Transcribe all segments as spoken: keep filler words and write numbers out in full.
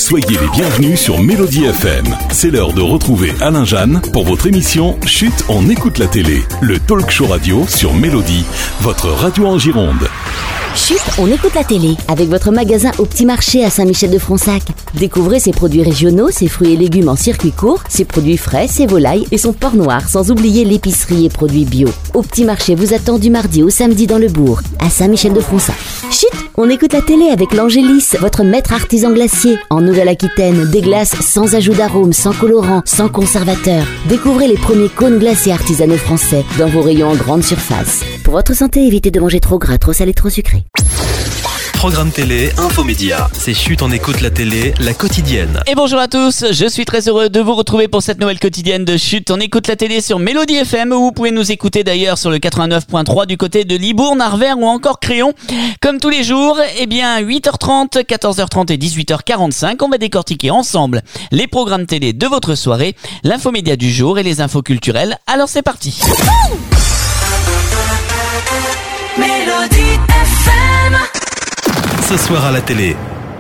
Soyez les bienvenus sur Mélodie F M. C'est l'heure de retrouver Alain Jeanne pour votre émission Chut, on écoute la télé. Le talk show radio sur Mélodie, votre radio en Gironde. Chut, on écoute la télé avec votre magasin au Petit Marché à Saint-Michel-de-Fronsac. Découvrez ses produits régionaux, ses fruits et légumes en circuit court, ses produits frais, ses volailles et son porc noir, sans oublier l'épicerie et produits bio. Au Petit Marché vous attend du mardi au samedi dans le bourg, à Saint-Michel-de-Fronsac. Chut, on écoute la télé avec l'Angélis, votre maître artisan glacier. En Nouvelle-Aquitaine, des glaces sans ajout d'arôme, sans colorant, sans conservateur. Découvrez les premiers cônes glacés artisanaux français dans vos rayons en grande surface. Pour votre santé, évitez de manger trop gras, trop salé, trop sucré. Programme télé, infomédia. C'est Chut, on écoute la télé, la quotidienne. Et bonjour à tous, je suis très heureux de vous retrouver pour cette nouvelle quotidienne de Chut, on écoute la télé sur Mélodie F M, où vous pouvez nous écouter d'ailleurs sur le quatre-vingt-neuf point trois du côté de Libourne, Arvers ou encore Créon. Comme tous les jours, eh bien huit heures trente, quatorze heures trente et dix-huit heures quarante-cinq, on va décortiquer ensemble les programmes télé de votre soirée, l'infomédia du jour et les infos culturelles. Alors c'est parti. Mélodie F M. Ce soir à la télé.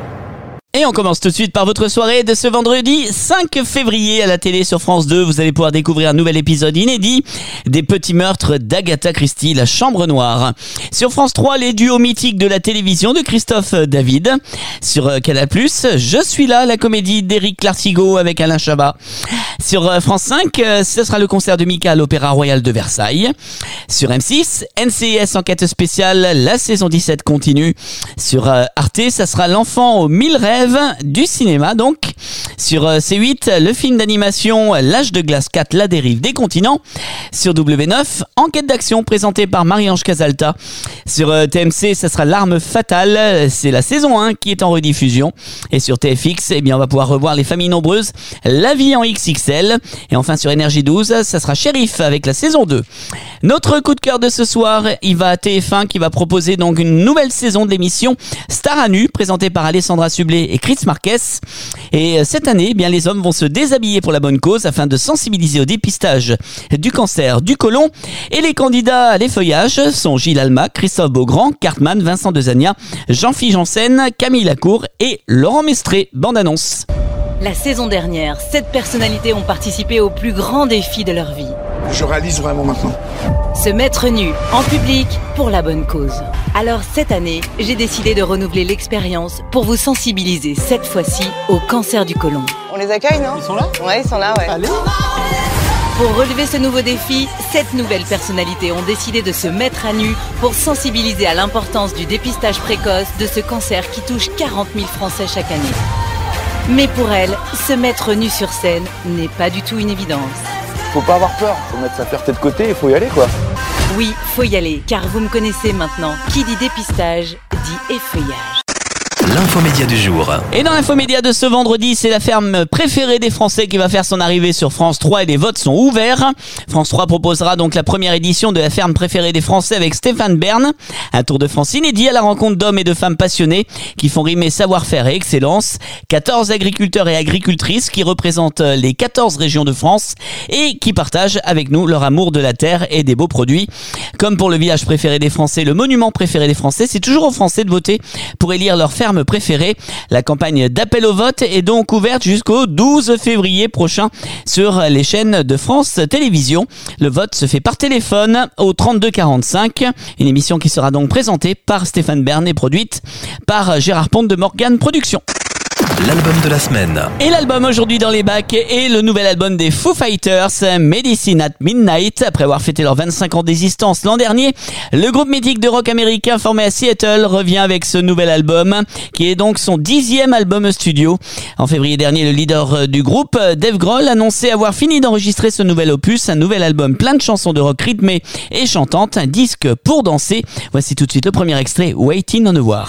Et on commence tout de suite par votre soirée de ce vendredi cinq février à la télé sur France deux. Vous allez pouvoir découvrir un nouvel épisode inédit des petits meurtres d'Agatha Christie, la Chambre Noire. Sur France trois, les duos mythiques de la télévision de Christophe David. Sur Canal plus, Je suis là, la comédie d'Éric Lartigot avec Alain Chabat. Sur France cinq, ce sera le concert de Mika à l'Opéra Royal de Versailles. Sur M six, N C I S Enquête spéciale, la saison dix-sept continue. Sur Arte, ça sera L'enfant aux mille rêves du cinéma donc. Sur C huit, le film d'animation L'âge de glace quatre, la dérive des continents. Sur W neuf, Enquête d'action présentée par Marie-Ange Casalta. Sur T M C, ça sera L'arme fatale, c'est la saison un qui est en rediffusion. Et sur T F X, eh bien on va pouvoir revoir Les familles nombreuses, La vie en X X L. Et enfin sur Énergie douze, ça sera Shérif avec la saison deux. Notre coup de cœur de ce soir, il va à T F un qui va proposer donc une nouvelle saison de l'émission Star à nu, présentée par Alessandra Sublet et Chris Marquez. Et cette année, eh bien les hommes vont se déshabiller pour la bonne cause afin de sensibiliser au dépistage du cancer du côlon. Et les candidats à l'effeuillage sont Gilles Alma, Christophe Beaugrand, Cartman, Vincent Dezania, Jean-Philippe Janssen, Camille Lacour et Laurent Mestré. Bande annonce. La saison dernière, sept personnalités ont participé au plus grand défi de leur vie. Je réalise vraiment maintenant. Se mettre nu, en public, pour la bonne cause. Alors cette année, j'ai décidé de renouveler l'expérience pour vous sensibiliser cette fois-ci au cancer du côlon. On les accueille, non? Ils sont là? Ouais, ils sont là, ouais. Allez. Pour relever ce nouveau défi, sept nouvelles personnalités ont décidé de se mettre à nu pour sensibiliser à l'importance du dépistage précoce de ce cancer qui touche quarante mille Français chaque année. Mais pour elles, se mettre nu sur scène n'est pas du tout une évidence. Faut pas avoir peur, faut mettre sa fierté de côté, il faut y aller quoi. Oui, faut y aller, car vous me connaissez maintenant. Qui dit dépistage, dit effeuillage. L'infomédia du jour. Et dans l'infomédia de ce vendredi, c'est la ferme préférée des Français qui va faire son arrivée sur France trois et les votes sont ouverts. France trois proposera donc la première édition de la ferme préférée des Français avec Stéphane Bern. Un tour de France inédit à la rencontre d'hommes et de femmes passionnés qui font rimer savoir-faire et excellence. quatorze agriculteurs et agricultrices qui représentent les quatorze régions de France et qui partagent avec nous leur amour de la terre et des beaux produits. Comme pour le village préféré des Français, le monument préféré des Français, c'est toujours aux Français de voter pour élire leur ferme préférée. La campagne d'appel au vote est donc ouverte jusqu'au douze février prochain sur les chaînes de France Télévisions. Le vote se fait par téléphone au trente-deux quarante-cinq. Une émission qui sera donc présentée par Stéphane Bern et produite par Gérard Ponte de Morgane Productions. L'album de la semaine. Et l'album aujourd'hui dans les bacs est le nouvel album des Foo Fighters, Medicine at Midnight. Après avoir fêté leurs vingt-cinq ans d'existence l'an dernier, le groupe mythique de rock américain formé à Seattle revient avec ce nouvel album, qui est donc son dixième album studio. En février dernier, le leader du groupe, Dave Grohl, annonçait avoir fini d'enregistrer ce nouvel opus, un nouvel album plein de chansons de rock rythmées et chantantes, un disque pour danser. Voici tout de suite le premier extrait, Waiting on a War.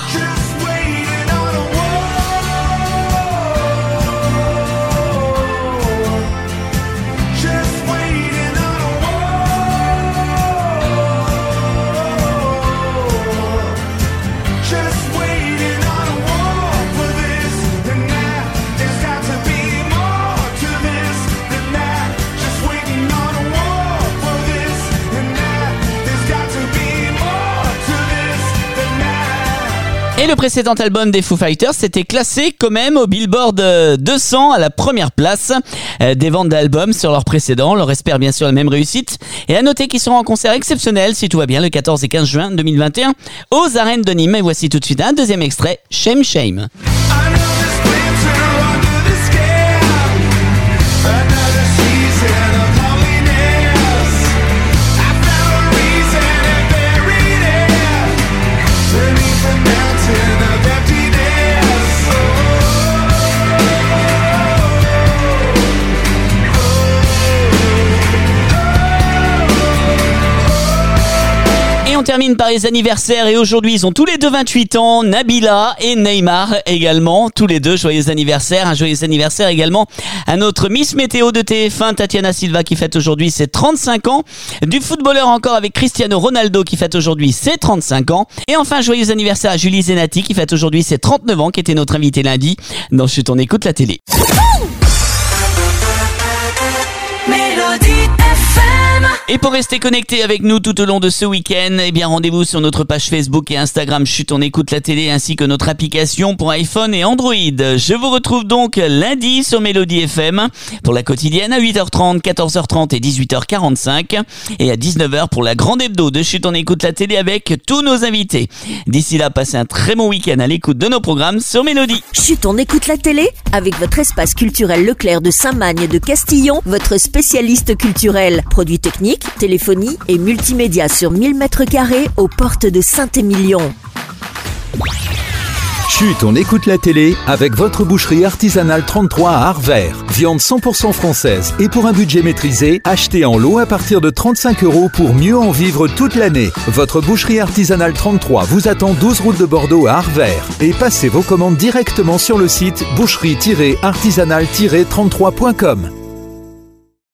Et le précédent album des Foo Fighters s'était classé quand même au Billboard deux cents à la première place des ventes d'albums sur leur précédent. On leur espère bien sûr la même réussite. Et à noter qu'ils seront en concert exceptionnel, si tout va bien, le quatorze et quinze juin deux mille vingt et un aux arènes de Nîmes. Et voici tout de suite un deuxième extrait, Shame Shame. On termine par les anniversaires et aujourd'hui ils ont tous les deux vingt-huit ans, Nabila et Neymar également, tous les deux joyeux anniversaires. Un joyeux anniversaire également à notre Miss Météo de T F un, Tatiana Silva, qui fête aujourd'hui ses trente-cinq ans, du footballeur encore avec Cristiano Ronaldo qui fête aujourd'hui ses trente-cinq ans, et enfin joyeux anniversaire à Julie Zenati qui fête aujourd'hui ses trente-neuf ans, qui était notre invitée lundi dans Chut on écoute la télé. Et pour rester connecté avec nous tout au long de ce week-end, eh bien rendez-vous sur notre page Facebook et Instagram Chut on écoute la télé, ainsi que notre application pour iPhone et Android. Je vous retrouve donc lundi sur Mélodie F M pour la quotidienne à huit heures trente, quatorze heures trente et dix-huit heures quarante-cinq, et à dix-neuf heures pour la grande hebdo de Chut on écoute la télé avec tous nos invités. D'ici là, passez un très bon week-end à l'écoute de nos programmes sur Mélodie. Chut on écoute la télé avec votre espace culturel Leclerc de Saint-Magne de Castillon, votre spécialiste culturel. Produits techniques, téléphonie et multimédia sur mille mètres carrés aux portes de Saint-Émilion. Chut, on écoute la télé avec votre boucherie artisanale trente-trois à Arvert. Viande cent pour cent française et pour un budget maîtrisé, achetez en lot à partir de trente-cinq euros pour mieux en vivre toute l'année. Votre boucherie artisanale trente-trois vous attend douze route de Bordeaux à Arvert. Et passez vos commandes directement sur le site boucherie artisanale trente-trois point com.